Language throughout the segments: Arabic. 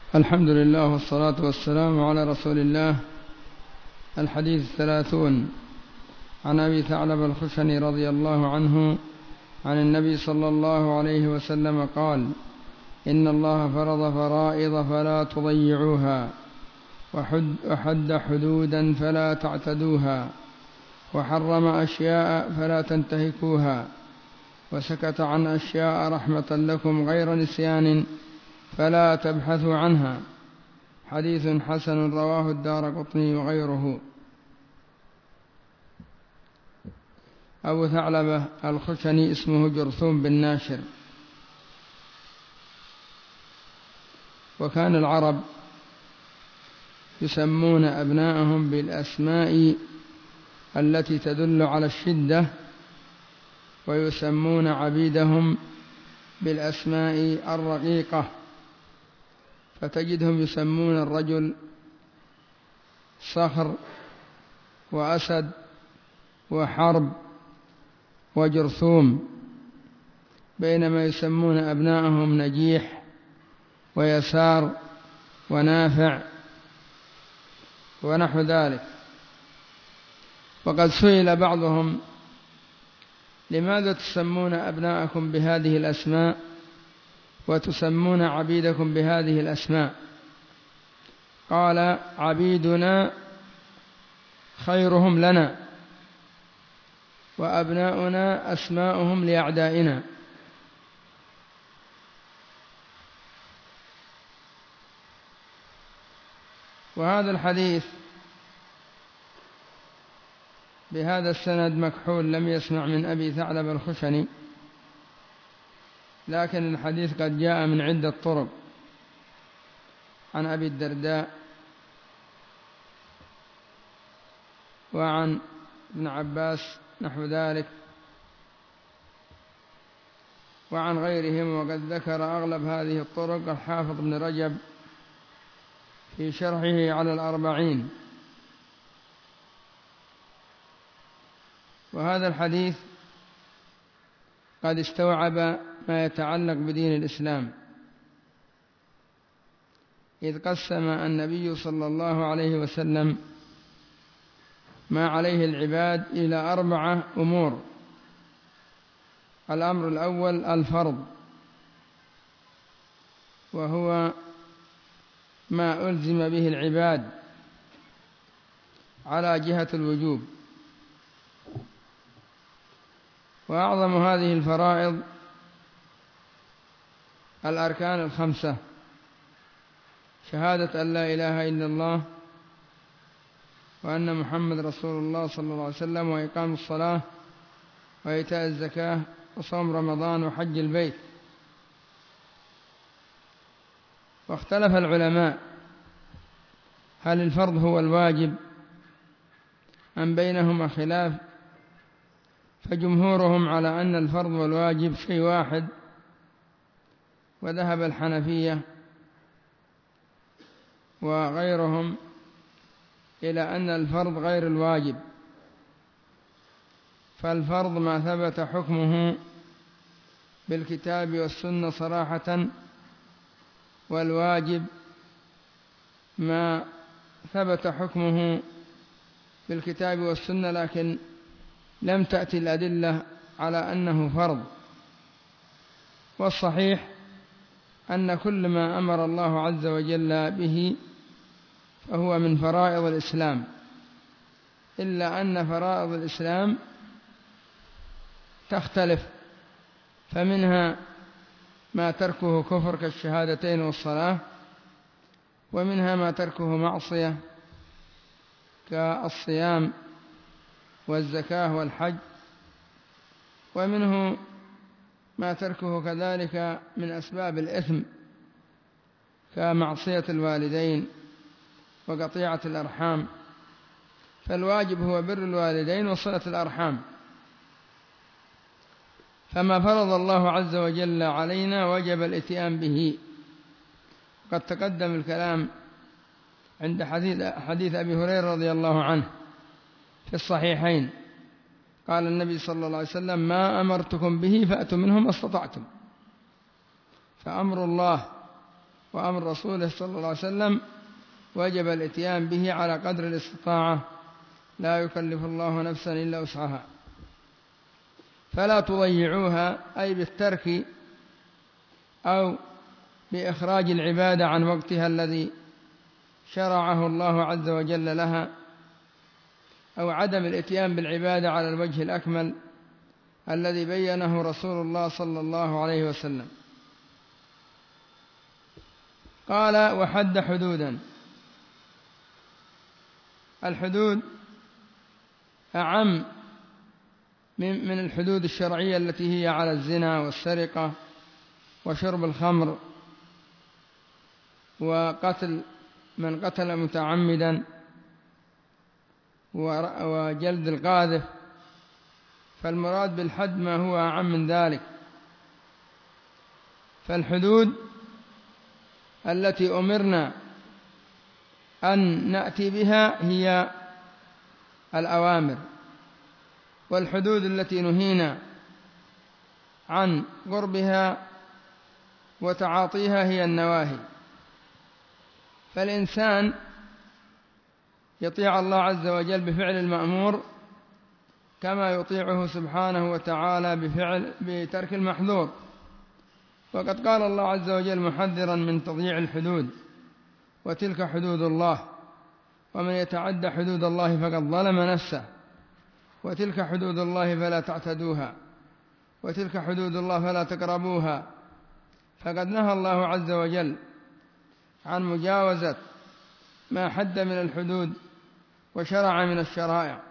الحمد لله والصلاة والسلام على رسول الله. الحديث 30 عن أبي ثعلبة الخشني رضي الله عنه عن النبي صلى الله عليه وسلم قال: إن الله فرض فرائض فلا تضيعوها، وحد حدودا فلا تعتدوها، وحرم أشياء فلا تنتهكوها، وسكت عن أشياء رحمة لكم غير نسيان فلا تبحثوا عنها. حديث حسن رواه الدارقطني وغيره. أبو ثعلبة الخشني اسمه جرثوم بن ناشر، وكان العرب يسمون أبناءهم بالأسماء التي تدل على الشدة، ويسمون عبيدهم بالأسماء الرقيقة، فتجدهم يسمون الرجل صخر وأسد وحرب وجرثوم، بينما يسمون أبناءهم نجيح ويسار ونافع ونحو ذلك. وقد سئل بعضهم: لماذا تسمون أبناءكم بهذه الأسماء وتسمون عبيدكم بهذه الأسماء؟ قال: عبيدنا خيرهم لنا، وأبناؤنا أسماؤهم لأعدائنا. وهذا الحديث بهذا السند مكحول، لم يسمع من أبي ثعلبة الخشني، لكن الحديث قد جاء من عدة طرق، عن أبي الدرداء وعن ابن عباس نحو ذلك وعن غيرهم. وقد ذكر أغلب هذه الطرق الحافظ بن رجب في شرحه على الأربعين. وهذا الحديث قد استوعب ما يتعلق بدين الإسلام، إذ قسم النبي صلى الله عليه وسلم ما عليه العباد إلى 4 أمور. الأمر الأول الفرض، وهو ما ألزم به العباد على جهة الوجوب. وأعظم هذه الفرائض الأركان 5: شهادة أن لا إله إلا الله وأن محمد رسول الله صلى الله عليه وسلم، وإقام الصلاة، وإيتاء الزكاة، وصوم رمضان، وحج البيت. واختلف العلماء هل الفرض هو الواجب أم بينهما خلاف، فجمهورهم على أن الفرض والواجب شيء واحد، وذهب الحنفية وغيرهم إلى أن الفرض غير الواجب، فالفرض ما ثبت حكمه بالكتاب والسنة صراحة، والواجب ما ثبت حكمه بالكتاب والسنة لكن لم تأتي الأدلة على أنه فرض. والصحيح أن كل ما أمر الله عز وجل به فهو من فرائض الإسلام، إلا أن فرائض الإسلام تختلف، فمنها ما تركه كفر كالشهادتين والصلاة، ومنها ما تركه معصية كالصيام والزكاة والحج، ومنه ما تركه كذلك من أسباب الإثم كمعصية الوالدين وقطيعة الأرحام. فالواجب هو بر الوالدين وصلة الأرحام، فما فرض الله عز وجل علينا وجب الاتيان به. قد تقدم الكلام عند حديث أبي هريرة رضي الله عنه في الصحيحين، قال النبي صلى الله عليه وسلم: ما أمرتكم به فأتوا منه ما استطعتم. فأمر الله وأمر رسوله صلى الله عليه وسلم وجب الإتيان به على قدر الاستطاعة، لا يكلف الله نفسا إلا وسعها. فلا تضيعوها، أي بالترك أو بإخراج العبادة عن وقتها الذي شرعه الله عز وجل لها، أو عدم الإتيان بالعبادة على الوجه الأكمل الذي بينه رسول الله صلى الله عليه وسلم. قال: وحد حدودا. الحدود أعم من الحدود الشرعية التي هي على الزنا والسرقة وشرب الخمر وقتل من قتل متعمدا وجلد القاذف، فالمراد بالحد ما هو أعم من ذلك. فالحدود التي أمرنا أن نأتي بها هي الأوامر، والحدود التي نهينا عن قربها وتعاطيها هي النواهي. فالإنسان يطيع الله عز وجل بفعل المأمور كما يطيعه سبحانه وتعالى بترك المحظور. وقد قال الله عز وجل محذرا من تضييع الحدود: وتلك حدود الله ومن يتعد حدود الله فقد ظلم نفسه، وتلك حدود الله فلا تعتدوها، وتلك حدود الله فلا تقربوها. فقد نهى الله عز وجل عن مجاوزة ما حد من الحدود وشرع من الشرائع.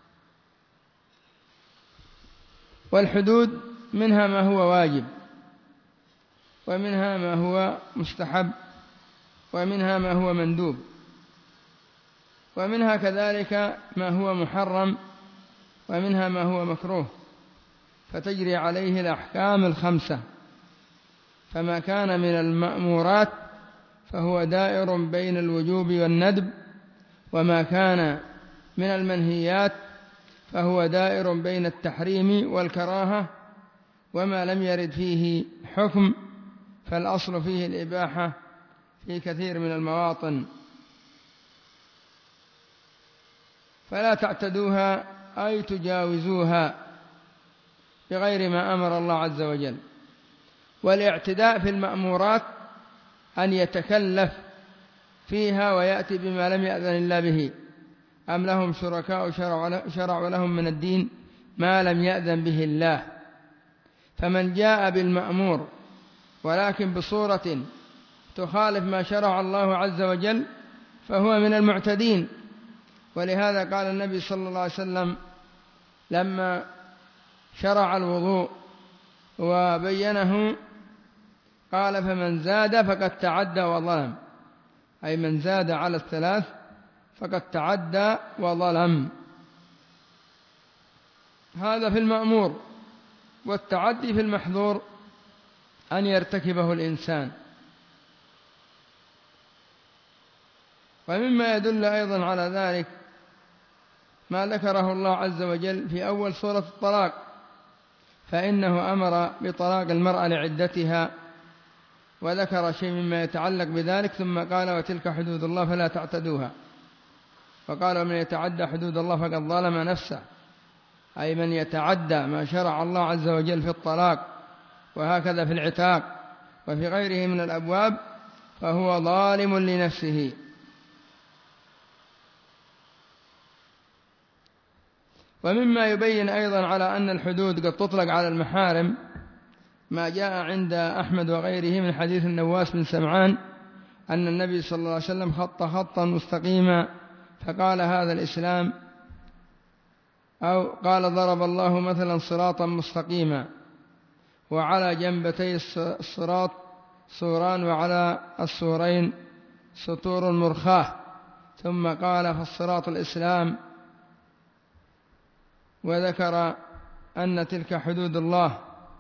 والحدود منها ما هو واجب، ومنها ما هو مستحب، ومنها ما هو مندوب، ومنها كذلك ما هو محرم، ومنها ما هو مكروه، فتجري عليه الأحكام الخمسة. فما كان من المأمورات فهو دائر بين الوجوب والندب، وما كان من المنهيات فهو دائر بين التحريم والكراهة، وما لم يرد فيه حكم فالأصل فيه الإباحة في كثير من المواطن. فلا تعتدوها، أي تجاوزوها بغير ما أمر الله عز وجل. والاعتداء في المأمورات أن يتكلف فيها ويأتي بما لم يأذن الله به. أم لهم شركاء شرعوا لهم من الدين ما لم يأذن به الله. فمن جاء بالمأمور ولكن بصورة تخالف ما شرع الله عز وجل فهو من المعتدين. ولهذا قال النبي صلى الله عليه وسلم لما شرع الوضوء وبينه قال: فمن زاد فقد تعدى وظلم، أي من زاد على الثلاث فقد تعدى وظلم. هذا في المأمور. والتعدي في المحظور أن يرتكبه الإنسان. ومما يدل أيضا على ذلك ما ذكره الله عز وجل في أول سورة الطلاق، فإنه أمر بطلاق المرأة لعدتها وذكر شيء مما يتعلق بذلك، ثم قال: وتلك حدود الله فلا تعتدوها. وقال: ومن يتعدى حدود الله فقد ظلم نفسه، أي من يتعدى ما شرع الله عز وجل في الطلاق، وهكذا في العتاق وفي غيره من الأبواب، فهو ظالم لنفسه. ومما يبين أيضا على أن الحدود قد تطلق على المحارم ما جاء عند أحمد وغيره من حديث النواس بن سمعان أن النبي صلى الله عليه وسلم خط خطا مستقيما فقال: هذا الإسلام، أو قال: ضرب الله مثلا صراطا مستقيما، وعلى جنبتي الصراط سوران، وعلى السورين سطور مرخاة. ثم قال: فالصراط الإسلام، وذكر أن تلك حدود الله.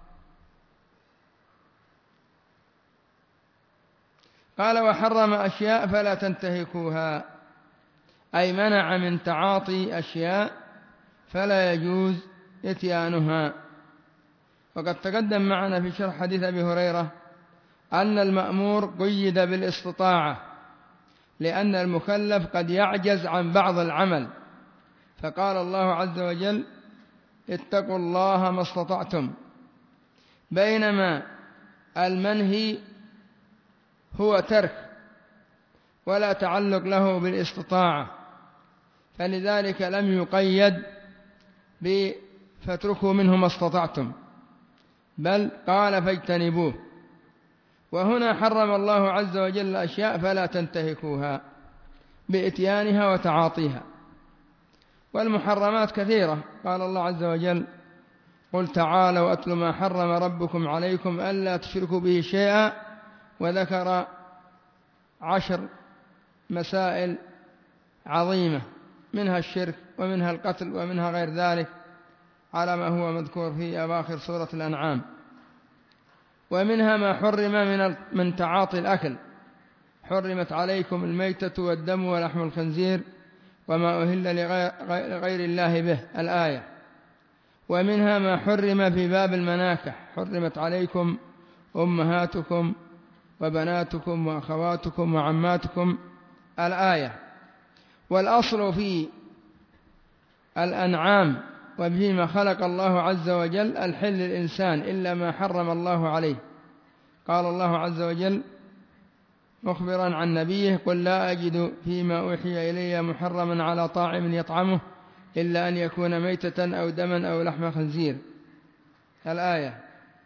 قال: وحرم أشياء فلا تنتهكوها، أي منع من تعاطي أشياء فلا يجوز إتيانها. وقد تقدم معنا في شرح حديث أبي هريرة أن المأمور قيد بالاستطاعة، لأن المكلف قد يعجز عن بعض العمل، فقال الله عز وجل: اتقوا الله ما استطعتم، بينما المنهي هو ترك ولا تعلق له بالاستطاعة، فلذلك لم يقيد فاتركوا منه ما استطعتم، بل قال فاجتنبوه. وهنا حرم الله عز وجل الأشياء فلا تنتهكوها بإتيانها وتعاطيها. والمحرمات كثيرة، قال الله عز وجل: قل تعالوا أتل ما حرم ربكم عليكم ألا تشركوا به شيئا، وذكر 10 مسائل عظيمة، منها الشرك ومنها القتل ومنها غير ذلك، على ما هو مذكور في أواخر سورة الأنعام. ومنها ما حرم من تعاطي الأكل: حرمت عليكم الميتة والدم ولحم الخنزير وما أهل لغير الله به، الآية. ومنها ما حرم في باب المناكح: حرمت عليكم أمهاتكم وبناتكم وأخواتكم وعماتكم، الآية. والأصل في الأنعام وفيما خلق الله عز وجل الحل للإنسان إلا ما حرم الله عليه. قال الله عز وجل مخبرا عن نبيه: قل لا أجد فيما أوحي إلي محرما على طاعم يطعمه إلا أن يكون ميتة أو دما أو لحم خنزير، الآية.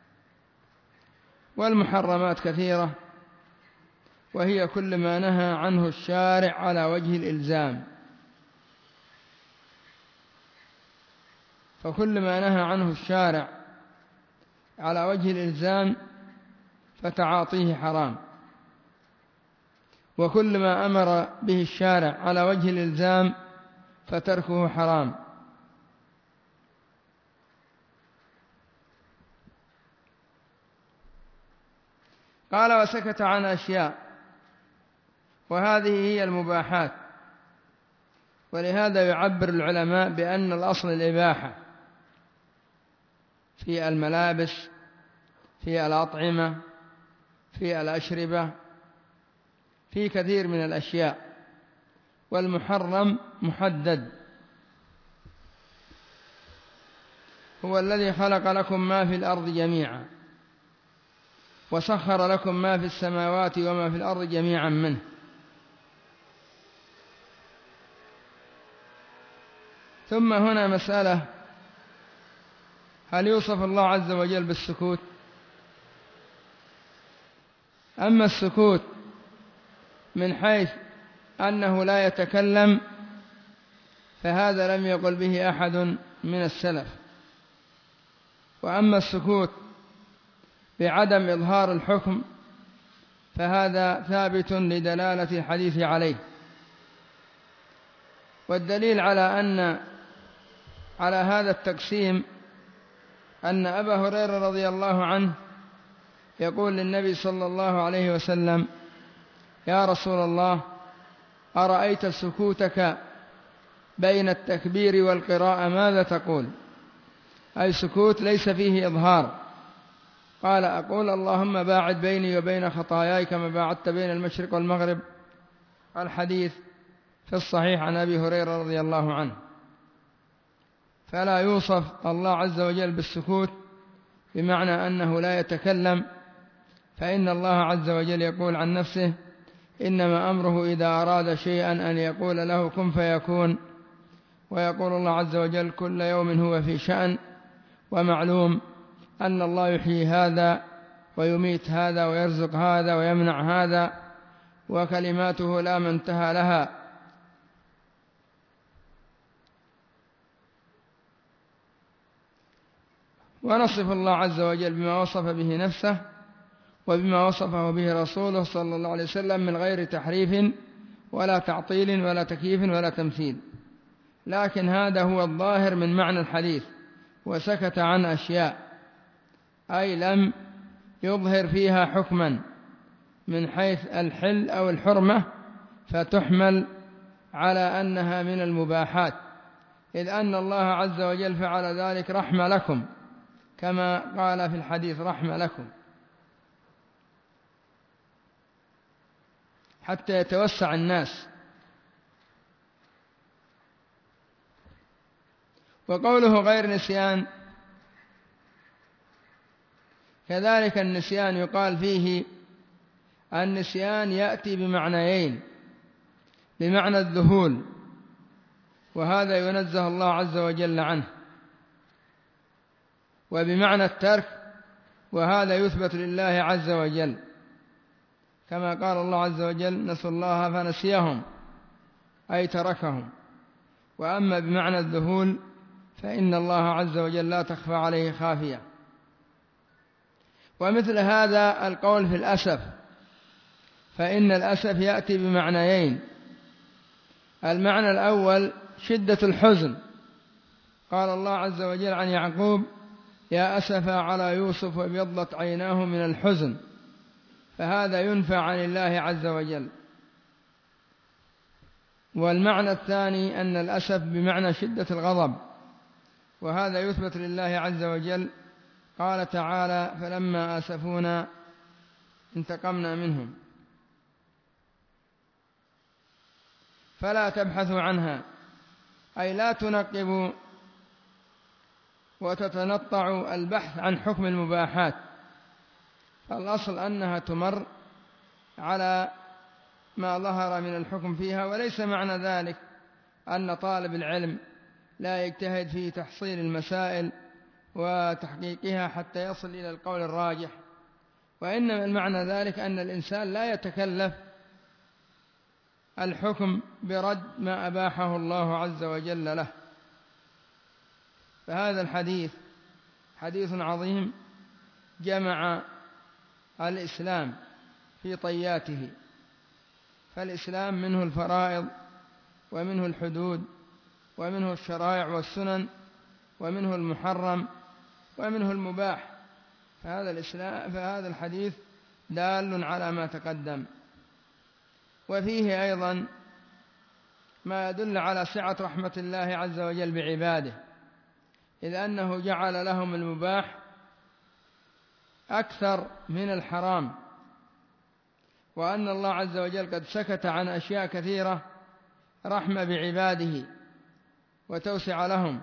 والمحرمات كثيرة، وهي كل ما نهى عنه الشارع على وجه الإلزام، فكل ما نهى عنه الشارع على وجه الإلزام فتعاطيه حرام، وكل ما أمر به الشارع على وجه الإلزام فتركه حرام. قال: وسكت عن أشياء، وهذه هي المباحات. ولهذا يعبر العلماء بأن الأصل الإباحة في الملابس، في الأطعمة، في الأشربة، في كثير من الأشياء. والمحرم محدد، هو الذي خلق لكم ما في الأرض جميعا وسخر لكم ما في السماوات وما في الأرض جميعا منه. ثم هنا مسألة: هل يوصف الله عز وجل بالسكوت؟ أما السكوت من حيث أنه لا يتكلم فهذا لم يقل به أحد من السلف. وأما السكوت بعدم إظهار الحكم فهذا ثابت لدلالة الحديث عليه. والدليل على هذا التقسيم أن أبا هريرة رضي الله عنه يقول للنبي صلى الله عليه وسلم: يا رسول الله، أرأيت سكوتك بين التكبير والقراءة ماذا تقول؟ أي سكوت ليس فيه إظهار. قال: أقول اللهم باعد بيني وبين خطاياي كما باعدت بين المشرق والمغرب. الحديث في الصحيح عن أبي هريرة رضي الله عنه. فلا يوصف الله عز وجل بالسكوت بمعنى أنه لا يتكلم، فإن الله عز وجل يقول عن نفسه: إنما أمره إذا أراد شيئا أن يقول له كن فيكون. ويقول الله عز وجل: كل يوم هو في شأن. ومعلوم أن الله يحيي هذا ويميت هذا ويرزق هذا ويمنع هذا، وكلماته لا منتهى لها. ونصف الله عز وجل بما وصف به نفسه وبما وصفه به رسوله صلى الله عليه وسلم من غير تحريف ولا تعطيل ولا تكييف ولا تمثيل. لكن هذا هو الظاهر من معنى الحديث: وسكت عن أشياء، أي لم يظهر فيها حكما من حيث الحل أو الحرمة فتحمل على أنها من المباحات، إذ أن الله عز وجل فعل ذلك رحمة لكم، كما قال في الحديث: رحمة لكم. حتى يتوسع الناس. وقوله غير نسيان كذلك النسيان يقال فيه النسيان يأتي بمعنيين: بمعنى الذهول، وهذا ينزه الله عز وجل عنه، وبمعنى الترك، وهذا يثبت لله عز وجل، كما قال الله عز وجل: نسوا الله فنسيهم، أي تركهم. وأما بمعنى الذهول فإن الله عز وجل لا تخفى عليه خافية. ومثل هذا القول في الأسف، فإن الأسف يأتي بمعنيين: المعنى الأول شدة الحزن، قال الله عز وجل عن يعقوب: يا أسفا على يوسف وابيضت عيناه من الحزن، فهذا ينفى عن الله عز وجل. والمعنى الثاني أن الأسف بمعنى شدة الغضب، وهذا يثبت لله عز وجل، قال تعالى: فلما آسفونا انتقمنا منهم. فلا تبحثوا عنها، أي لا تنقبوا وتتنطعوا البحث عن حكم المباحات، الأصل أنها تمر على ما ظهر من الحكم فيها. وليس معنى ذلك أن طالب العلم لا يجتهد في تحصيل المسائل وتحقيقها حتى يصل إلى القول الراجح، وإنما المعنى ذلك أن الإنسان لا يتكلف الحكم برد ما أباحه الله عز وجل له. فهذا الحديث حديث عظيم جمع الإسلام في طياته، فالإسلام منه الفرائض، ومنه الحدود، ومنه الشرائع والسنن، ومنه المحرم، ومنه المباح. فهذا الحديث دال على ما تقدم. وفيه أيضا ما يدل على سعة رحمة الله عز وجل بعباده، إذ أنه جعل لهم المباح أكثر من الحرام، وأن الله عز وجل قد سكت عن أشياء كثيرة رحمة بعباده وتوسع لهم.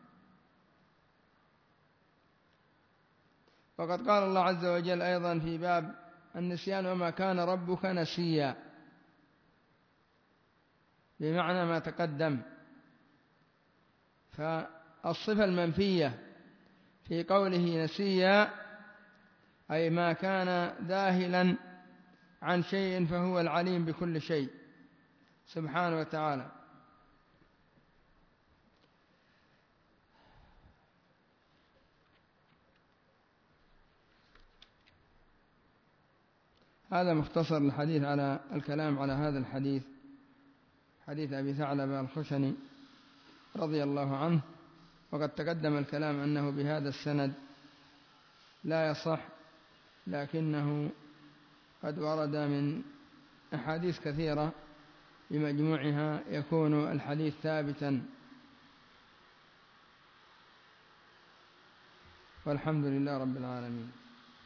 وقد قال الله عز وجل أيضا في باب النسيان: وما كان ربك نسيا، بمعنى ما تقدم. فالصفة المنفية في قوله نسيا أي ما كان ذاهلا عن شيء، فهو العليم بكل شيء سبحانه وتعالى. هذا مختصر الحديث على الكلام على هذا الحديث، حديث أبي ثعلبة الخشني رضي الله عنه. وقد تقدم الكلام أنه بهذا السند لا يصح، لكنه قد ورد من أحاديث كثيرة بمجموعها يكون الحديث ثابتا. والحمد لله رب العالمين.